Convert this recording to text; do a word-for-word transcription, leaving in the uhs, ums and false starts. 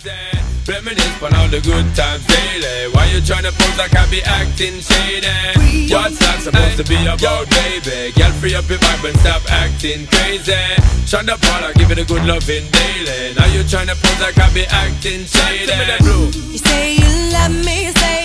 crazy. Reminisce on all the good times daily. Why you tryna pose like I be acting shady? What's that supposed to be about, baby? Girl, free up your vibe and stop acting crazy. Shonda Paula, give it a good loving daily. Now you tryna pose like I be acting shady. You say you love me, say